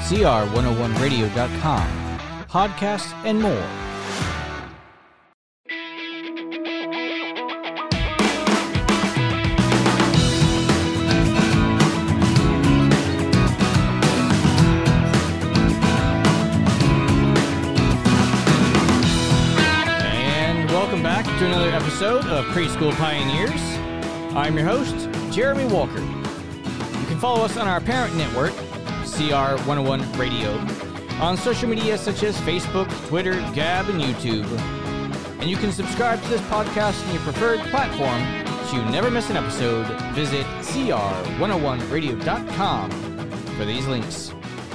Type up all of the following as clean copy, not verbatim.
CR101radio.com, podcasts, and more. And welcome back to another episode of Preschool Pioneers. I'm your host, Jeremy Walker. You can follow us on our parent network, CR101 Radio, on social media such as Facebook, Twitter, Gab, and YouTube. And you can subscribe to this podcast on your preferred platform so you never miss an episode. Visit CR101radio.com for these links.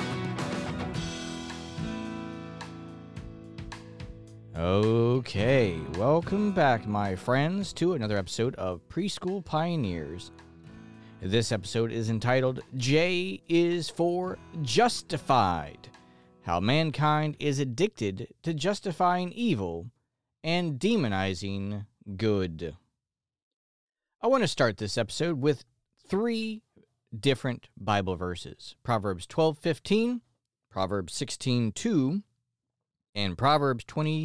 Okay, welcome back, my friends, to another episode of Preschool Pioneers. This episode is entitled, J is for Justified, How Mankind is Addicted to Justifying Evil and Demonizing Good. I want to start this episode with 3 different Bible verses. Proverbs 12:15, Proverbs 16:2, and Proverbs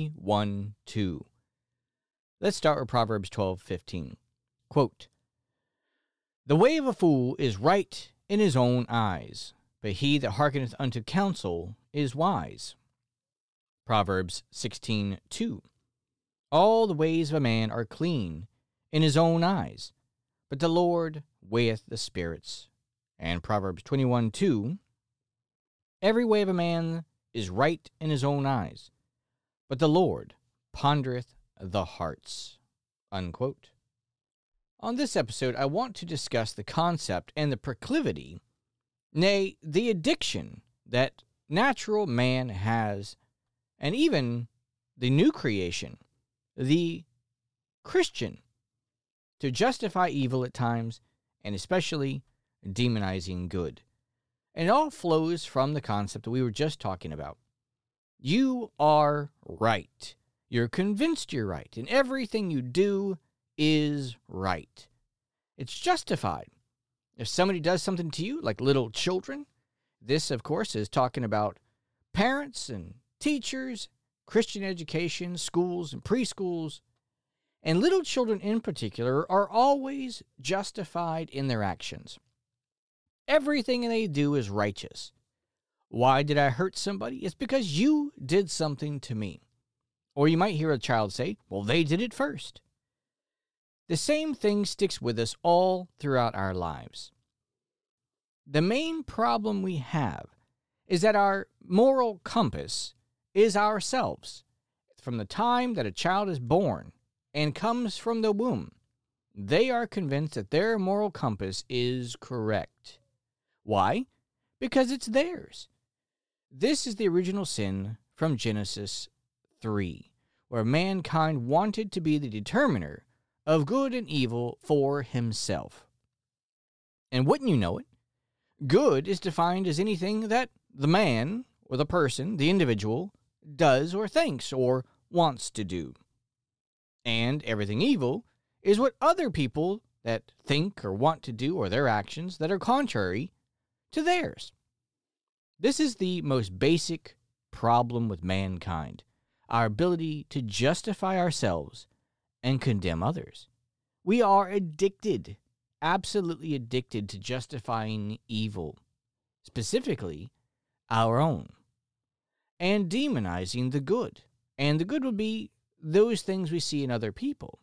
21:2. Let's start with Proverbs 12:15. Quote, "The way of a fool is right in his own eyes, but he that hearkeneth unto counsel is wise." Proverbs 16:2. "All the ways of a man are clean in his own eyes, but the Lord weigheth the spirits." And Proverbs 21:2. "Every way of a man is right in his own eyes, but the Lord pondereth the hearts." Unquote. On this episode, I want to discuss the concept and the proclivity, nay, the addiction that natural man has, and even the new creation, the Christian, to justify evil at times, and especially demonizing good. And it all flows from the concept that we were just talking about. You are right. You're convinced you're right, and everything you do is right. It's justified. If somebody does something to you, like little children, this, of course, is talking about parents and teachers, Christian education, schools and preschools, and little children in particular are always justified in their actions. Everything they do is righteous. Why did I hurt somebody? It's because you did something to me. Or you might hear a child say, well, they did it first. The same thing sticks with us all throughout our lives. The main problem we have is that our moral compass is ourselves. From the time that a child is born and comes from the womb, they are convinced that their moral compass is correct. Why? Because it's theirs. This is the original sin from Genesis 3, where mankind wanted to be the determiner of good and evil for himself. And wouldn't you know it, good is defined as anything that the man or the person, the individual, does or thinks or wants to do. And everything evil is what other people that think or want to do or their actions that are contrary to theirs. This is the most basic problem with mankind, our ability to justify ourselves and condemn others. We are addicted, absolutely addicted to justifying evil, specifically our own, and demonizing the good. And the good would be those things we see in other people.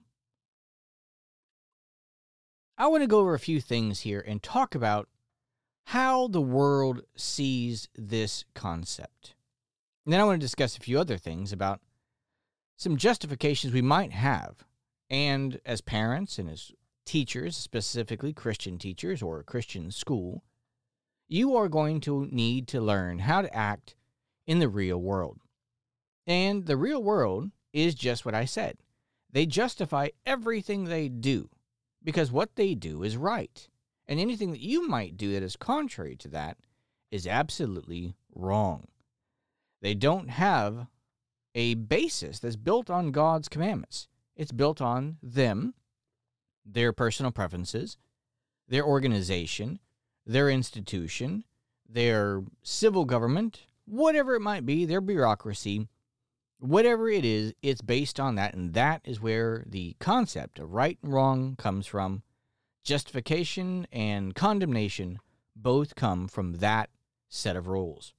I want to go over a few things here and talk about how the world sees this concept. And then I want to discuss a few other things about some justifications we might have. And as parents and as teachers, specifically Christian teachers or a Christian school, you are going to need to learn how to act in the real world. And the real world is just what I said. They justify everything they do because what they do is right. And anything that you might do that is contrary to that is absolutely wrong. They don't have a basis that's built on God's commandments. It's built on them, their personal preferences, their organization, their institution, their civil government, whatever it might be, their bureaucracy, whatever it is, it's based on that, and that is where the concept of right and wrong comes from. Justification and condemnation both come from that set of rules.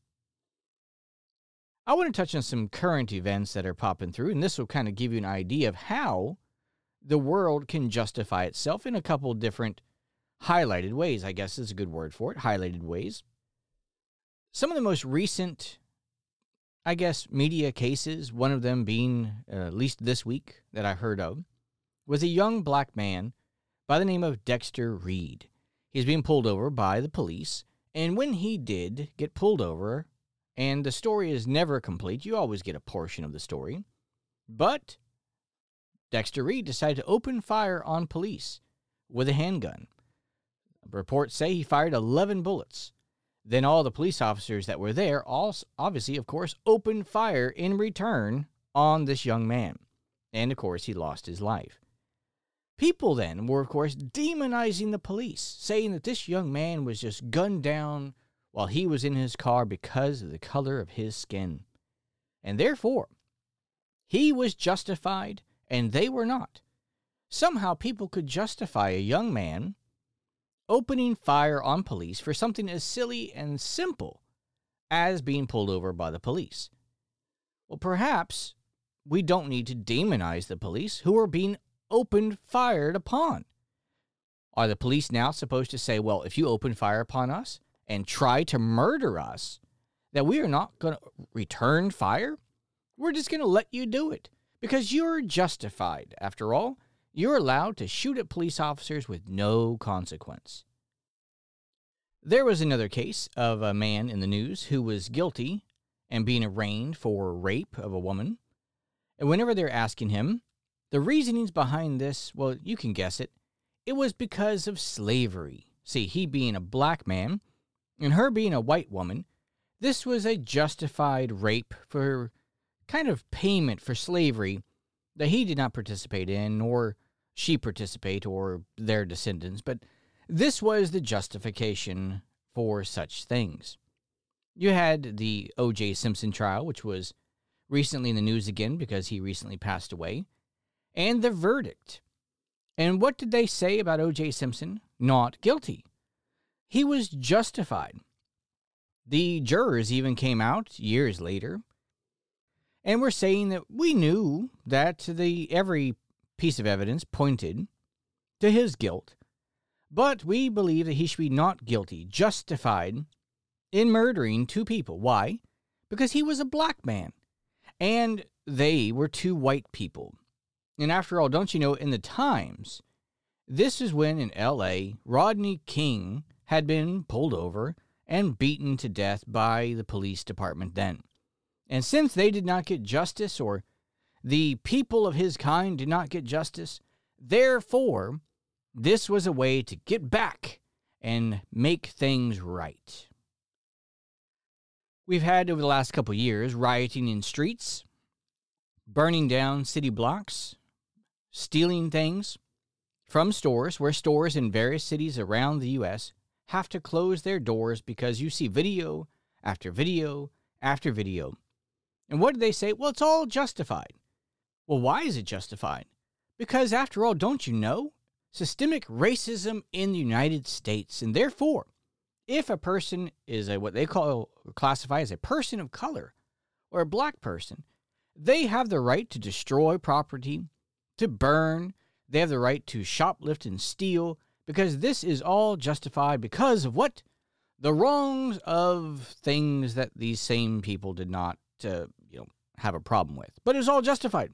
I want to touch on some current events that are popping through, and this will kind of give you an idea of how the world can justify itself in a couple different highlighted ways, I guess is a good word for it, highlighted ways. Some of the most recent, I guess, media cases, one of them being, at least this week that I heard of, was a young black man by the name of Dexter Reed. He's being pulled over by the police, and when he did get pulled over, and the story is never complete, you always get a portion of the story, but Dexter Reed decided to open fire on police with a handgun. Reports say he fired 11 bullets. Then all the police officers that were there, obviously, of course, opened fire in return on this young man. And, of course, he lost his life. People then were, of course, demonizing the police, saying that this young man was just gunned down while he was in his car because of the color of his skin. And therefore, he was justified and they were not. Somehow people could justify a young man opening fire on police for something as silly and simple as being pulled over by the police. Well, perhaps we don't need to demonize the police who are being fired upon. Are the police now supposed to say, well, if you open fire upon us and try to murder us, that we are not going to return fire? We're just going to let you do it because you're justified. After all, you're allowed to shoot at police officers with no consequence. There was another case of a man in the news who was guilty and being arraigned for rape of a woman. And whenever they're asking him, the reasonings behind this, well, you can guess it. It was because of slavery. See, he being a black man and her being a white woman, this was a justified rape for kind of payment for slavery that he did not participate in, nor she participate, or their descendants. But this was the justification for such things. You had the O.J. Simpson trial, which was recently in the news again because he recently passed away, and the verdict. And what did they say about O.J. Simpson? Not guilty. He was justified. The jurors even came out years later and were saying that we knew that every piece of evidence pointed to his guilt, but we believe that he should be not guilty, justified in murdering two people. Why? Because he was a black man, and they were two white people. And after all, don't you know, in the Times, this is when in L.A., Rodney King had been pulled over and beaten to death by the police department then. And since they did not get justice, or the people of his kind did not get justice, therefore, this was a way to get back and make things right. We've had, over the last couple years, rioting in streets, burning down city blocks, stealing things from stores, where stores in various cities around the U.S. have to close their doors because you see video after video after video. And what do they say? Well, it's all justified. Well, why is it justified? Because after all, don't you know? Systemic racism in the United States. And therefore, if a person is what they classify as a person of color or a black person, they have the right to destroy property, to burn. They have the right to shoplift and steal, because this is all justified because of what? The wrongs of things that these same people did not have a problem with. But it was all justified.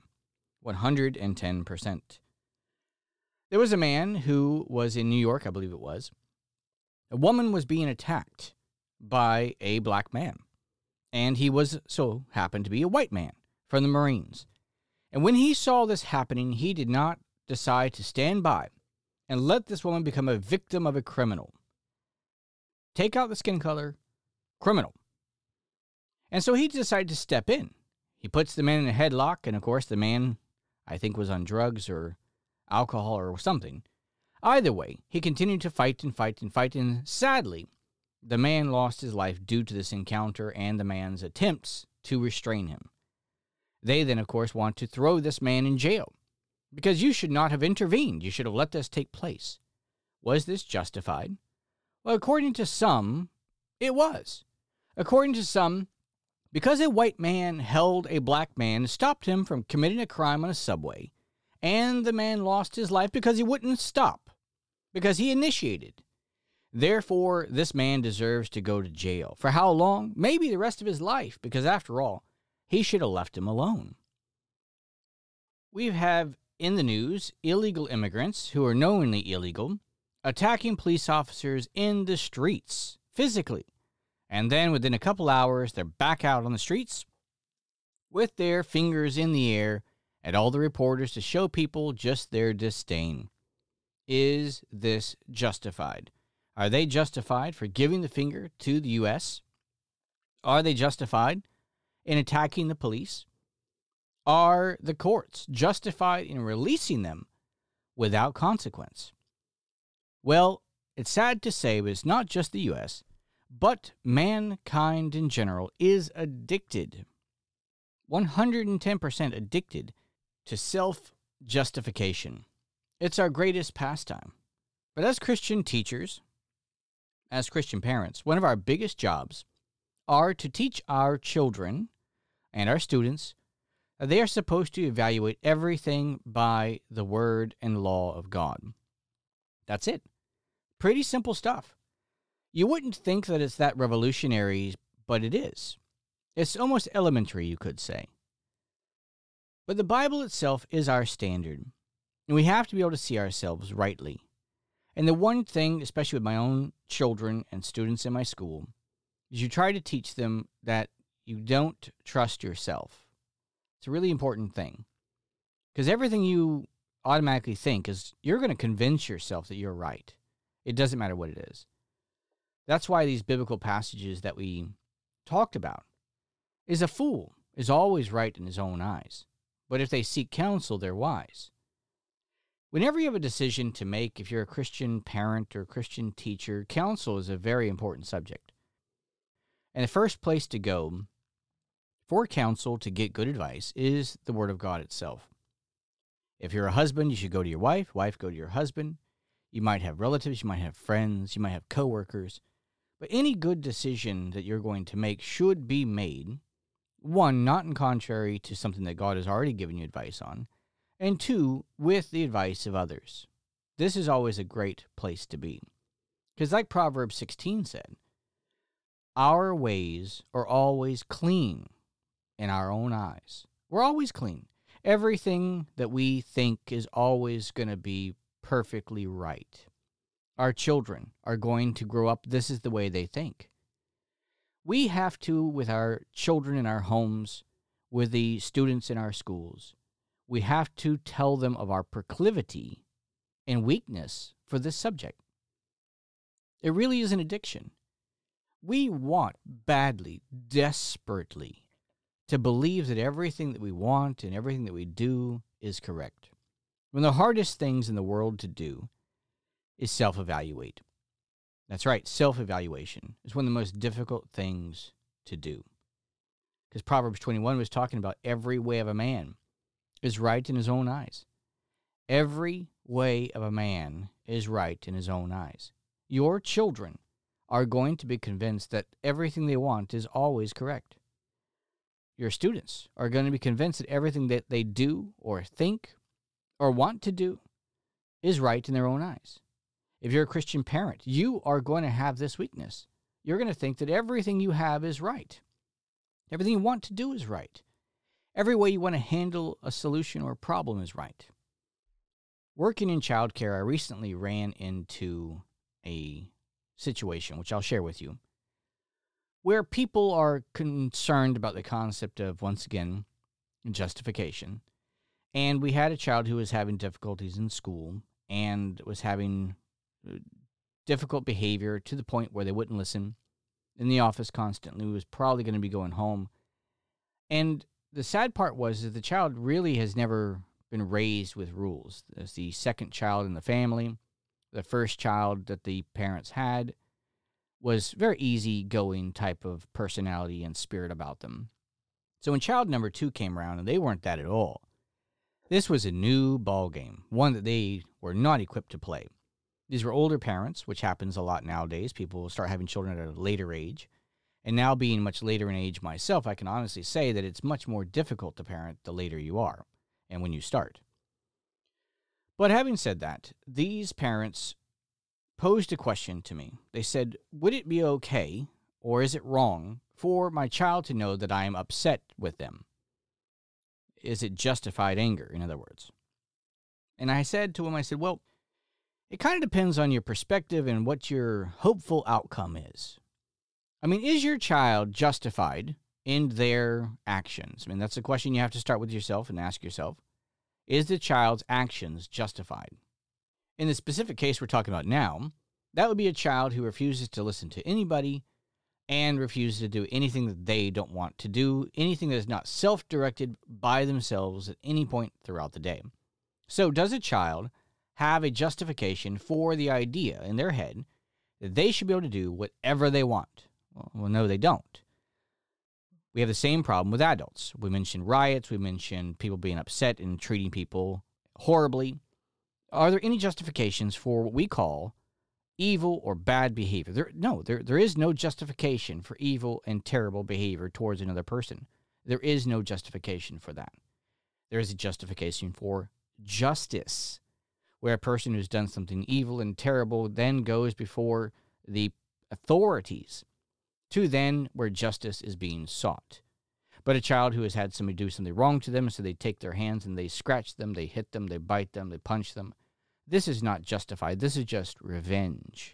110%. There was a man who was in New York, I believe it was. A woman was being attacked by a black man. And he happened to be a white man from the Marines. And when he saw this happening, he did not decide to stand by and let this woman become a victim of a criminal. Take out the skin color, criminal. And so he decided to step in. He puts the man in a headlock, and of course the man, I think, was on drugs or alcohol or something. Either way, he continued to fight and fight and fight, and sadly, The man lost his life due to this encounter and the man's attempts to restrain him. They then, of course, want to throw this man in jail because you should not have intervened. You should have let this take place. Was this justified? Well, according to some, it was. According to some, because a white man held a black man and stopped him from committing a crime on a subway, and the man lost his life because he wouldn't stop, because he initiated. Therefore, this man deserves to go to jail. For how long? Maybe the rest of his life, because after all, he should have left him alone. We have in the news illegal immigrants who are knowingly illegal attacking police officers in the streets, physically. And then within a couple hours, they're back out on the streets with their fingers in the air at all the reporters to show people just their disdain. Is this justified? Are they justified for giving the finger to the U.S.? Are they justified in attacking the police? Are the courts justified in releasing them without consequence? Well, it's sad to say, but it's not just the U.S., but mankind in general is addicted, 110% addicted to self-justification. It's our greatest pastime. But as Christian teachers, as Christian parents, one of our biggest jobs are to teach our children and our students that they are supposed to evaluate everything by the word and law of God. That's it. Pretty simple stuff. You wouldn't think that it's that revolutionary, but it is. It's almost elementary, you could say. But the Bible itself is our standard, and we have to be able to see ourselves rightly. And the one thing, especially with my own children and students in my school, is you try to teach them that you don't trust yourself. It's a really important thing. Because everything you automatically think is you're going to convince yourself that you're right. It doesn't matter what it is. That's why these biblical passages that we talked about is a fool is always right in his own eyes. But if they seek counsel, they're wise. Whenever you have a decision to make, if you're a Christian parent or a Christian teacher, counsel is a very important subject. And the first place to go for counsel to get good advice is the Word of God itself. If you're a husband, you should go to your wife. Wife, go to your husband. You might have relatives, you might have friends, you might have coworkers. But any good decision that you're going to make should be made, one, not in contrary to something that God has already given you advice on, and two, with the advice of others. This is always a great place to be. Because like Proverbs 16 said, our ways are always clean in our own eyes. We're always clean. Everything that we think is always going to be perfectly right. Our children are going to grow up, this is the way they think. We have to, with our children in our homes, with the students in our schools, we have to tell them of our proclivity and weakness for this subject. It really is an addiction. We want badly, desperately, to believe that everything that we want and everything that we do is correct. One of the hardest things in the world to do is self-evaluate. That's right, self-evaluation is one of the most difficult things to do. Because Proverbs 21 was talking about every way of a man is right in his own eyes. Every way of a man is right in his own eyes. Your children are going to be convinced that everything they want is always correct. Your students are going to be convinced that everything that they do or think or want to do is right in their own eyes. If you're a Christian parent, you are going to have this weakness. You're going to think that everything you have is right. Everything you want to do is right. Every way you want to handle a solution or a problem is right. Working in childcare, I recently ran into a situation, which I'll share with you, where people are concerned about the concept of, once again, justification. And we had a child who was having difficulties in school and was having difficult behavior to the point where they wouldn't listen in the office constantly. Was probably going to be going home. And the sad part was that the child really has never been raised with rules. As the second child in the family, the first child that the parents had was very easygoing type of personality and spirit about them. So when child number 2 came around, and they weren't that at all, this was a new ball game, one that they were not equipped to play. These were older parents, which happens a lot nowadays. People start having children at a later age. And now being much later in age myself, I can honestly say that it's much more difficult to parent the later you are and when you start. But having said that, these parents posed a question to me. They said, would it be okay, or is it wrong, for my child to know that I am upset with them? Is it justified anger, in other words? And I said to him, well, it kind of depends on your perspective and what your hopeful outcome is. I mean, is your child justified in their actions? I mean, that's a question you have to start with yourself and ask yourself. Is the child's actions justified? In the specific case we're talking about now, that would be a child who refuses to listen to anybody and refuses to do anything that they don't want to do, anything that is not self-directed by themselves at any point throughout the day. So does a child have a justification for the idea in their head that they should be able to do whatever they want? Well, no, they don't. We have the same problem with adults. We mentioned riots. We mentioned people being upset and treating people horribly. Are there any justifications for what we call evil or bad behavior? There is no justification for evil and terrible behavior towards another person. There is no justification for that. There is a justification for justice, where a person who's done something evil and terrible then goes before the authorities to then where justice is being sought. But a child who has had somebody do something wrong to them, so they take their hands and they scratch them, they hit them, they bite them, they punch them, this is not justified. This is just revenge.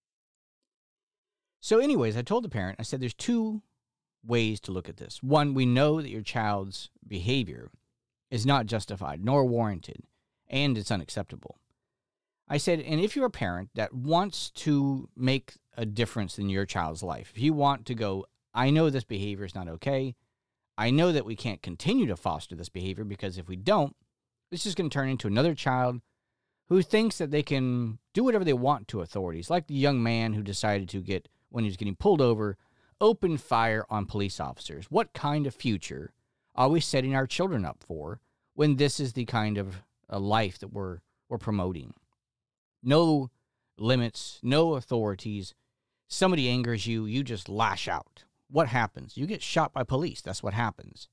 So anyways, I told the parent, I said there's two ways to look at this. One, we know that your child's behavior is not justified nor warranted, and it's unacceptable. I said, and if you're a parent that wants to make a difference in your child's life, if you want to go, I know this behavior is not okay, I know that we can't continue to foster this behavior, because if we don't, this is going to turn into another child who thinks that they can do whatever they want to authorities, like the young man who decided to get, when he was getting pulled over, open fire on police officers. What kind of future are we setting our children up for when this is the kind of a life that we're promoting? No limits, no authorities. Somebody angers you, you just lash out. What happens? You get shot by police. That's what happens.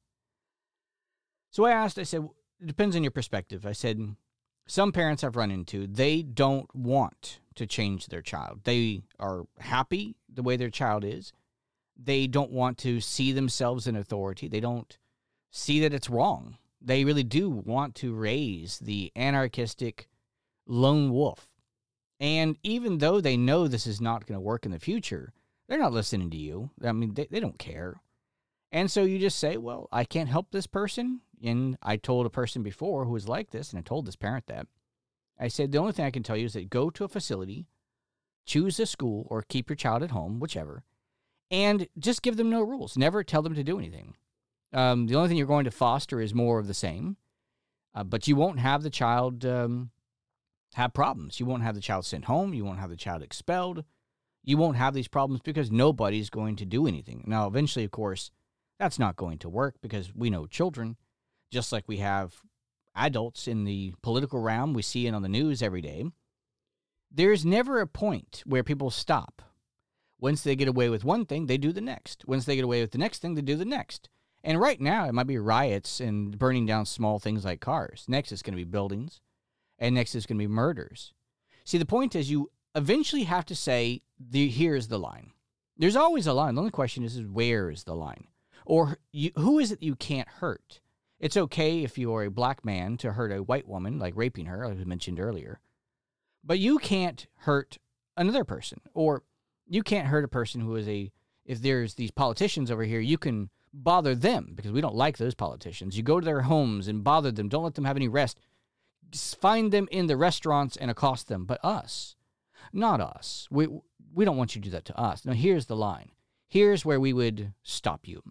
So I said, it depends on your perspective. I said, some parents I've run into, they don't want to change their child. They are happy the way their child is. They don't want to see themselves in authority. They don't see that it's wrong. They really do want to raise the anarchistic lone wolf. And even though they know this is not going to work in the future, they're not listening to you. I mean, they don't care. And so you just say, well, I can't help this person. And I told a person before who was like this, and I told this parent that. I said, the only thing I can tell you is that go to a facility, choose a school, or keep your child at home, whichever, and just give them no rules. Never tell them to do anything. The only thing you're going to foster is more of the same, but you won't have the child have problems. You won't have the child sent home. You won't have the child expelled. You won't have these problems because nobody's going to do anything. Now, eventually, of course, that's not going to work because we know children, just like we have adults in the political realm, we see it on the news every day. There's never a point where people stop. Once they get away with one thing, they do the next. Once they get away with the next thing, they do the next. And right now, it might be riots and burning down small things like cars. Next, it's going to be buildings. And next is going to be murders. See, the point is you eventually have to say, here's the line. There's always a line. The only question is where is the line? Or who is it you can't hurt? It's okay if you are a black man to hurt a white woman, like raping her, as I mentioned earlier. But you can't hurt another person. Or you can't hurt a person who is if there's these politicians over here, you can bother them because we don't like those politicians. You go to their homes and bother them. Don't let them have any rest. Just find them in the restaurants and accost them. But us, not us. We don't want you to do that to us. Now, here's the line. Here's where we would stop you.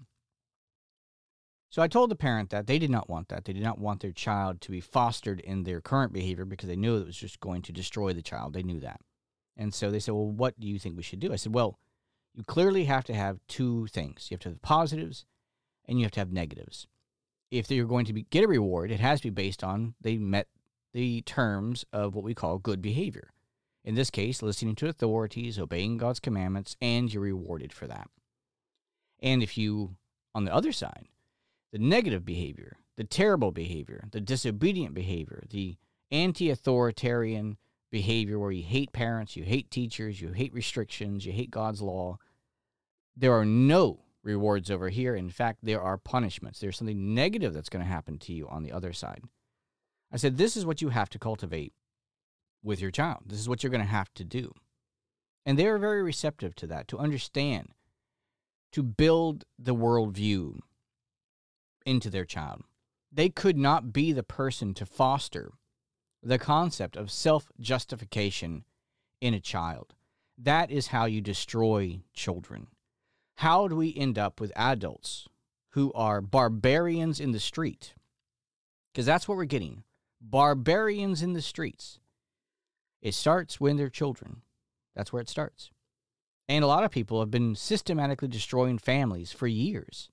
So I told the parent that they did not want that. They did not want their child to be fostered in their current behavior because they knew it was just going to destroy the child. They knew that. And so they said, well, what do you think we should do? I said, well, You clearly have to have two things. You have to have positives and you have to have negatives. If you're going to get a reward, it has to be based on they met the terms of what we call good behavior. In this case, listening to authorities, obeying God's commandments, and you're rewarded for that. And if you, on the other side, the negative behavior, the terrible behavior, the disobedient behavior, the anti-authoritarian behavior where you hate parents, you hate teachers, you hate restrictions, you hate God's law, there are no rewards over here. In fact, there are punishments. There's something negative that's going to happen to you on the other side. I said, this is what you have to cultivate with your child. This is what you're going to have to do. And they are very receptive to that, to understand, to build the worldview into their child. They could not be the person to foster the concept of self-justification in a child. That is how you destroy children. How do we end up with adults who are barbarians in the street? Because that's what we're getting. Barbarians in the streets. It starts when they're children. That's where it starts. And a lot of people have been systematically destroying families for years.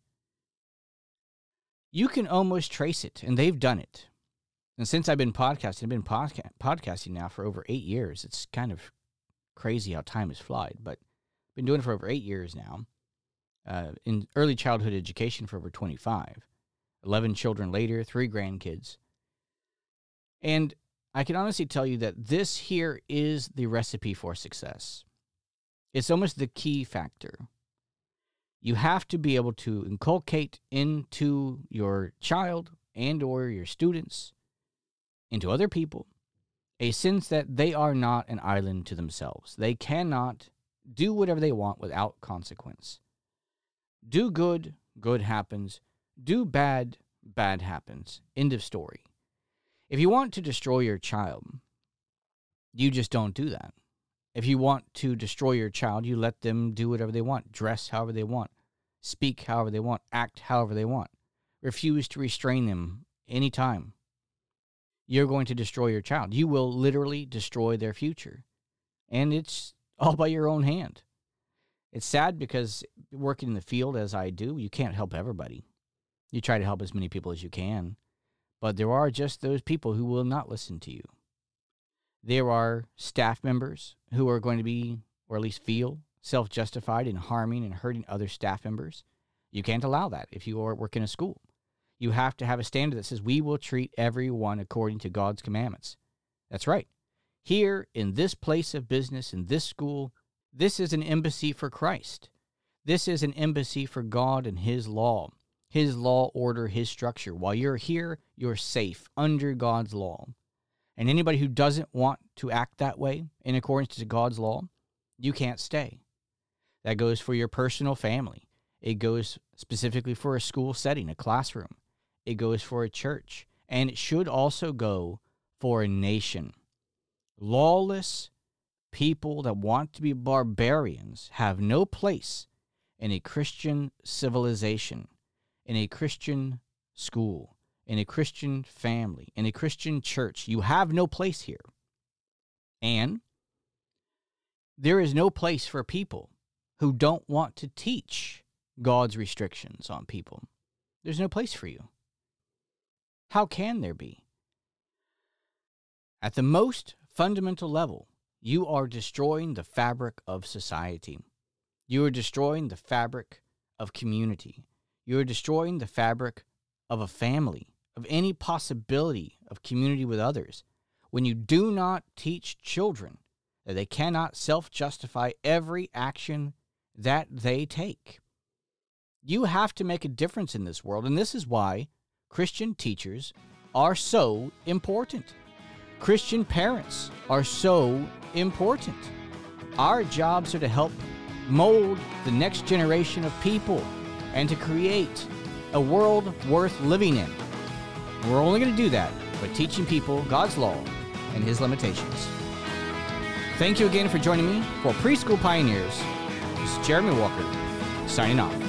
You can almost trace it, and they've done it. And since I've been podcasting, podcasting now for over 8 years. It's kind of crazy how time has flown, but I've been doing it for over 8 years now. In early childhood education for over 25. 11 children later, 3 grandkids. And I can honestly tell you that this here is the recipe for success. It's almost the key factor. You have to be able to inculcate into your child and or your students, into other people, a sense that they are not an island to themselves. They cannot do whatever they want without consequence. Do good, good happens. Do bad, bad happens. End of story. If you want to destroy your child, you just don't do that. If you want to destroy your child, you let them do whatever they want, dress however they want, speak however they want, act however they want. Refuse to restrain them anytime. You're going to destroy your child. You will literally destroy their future. And it's all by your own hand. It's sad because working in the field as I do, you can't help everybody. You try to help as many people as you can. But there are just those people who will not listen to you. There are staff members who are going to be, or at least feel, self-justified in harming and hurting other staff members. You can't allow that if you are working in a school. You have to have a standard that says we will treat everyone according to God's commandments. That's right. Here, in this place of business, in this school, this is an embassy for Christ. This is an embassy for God and His law, order, His structure. While you're here, you're safe under God's law. And anybody who doesn't want to act that way in accordance to God's law, you can't stay. That goes for your personal family. It goes specifically for a school setting, a classroom. It goes for a church. And it should also go for a nation. Lawless people that want to be barbarians have no place in a Christian civilization, in a Christian school, in a Christian family, in a Christian church. You have no place here. And there is no place for people who don't want to teach God's restrictions on people. There's no place for you. How can there be? At the most fundamental level, you are destroying the fabric of society. You are destroying the fabric of community. You are destroying the fabric of a family, of any possibility of community with others, when you do not teach children that they cannot self-justify every action that they take. You have to make a difference in this world, and this is why Christian teachers are so important. Christian parents are so important. Our jobs are to help mold the next generation of people and to create a world worth living in. We're only going to do that by teaching people God's law and His limitations. Thank you again for joining me for Preschool Pioneers. This is Jeremy Walker, signing off.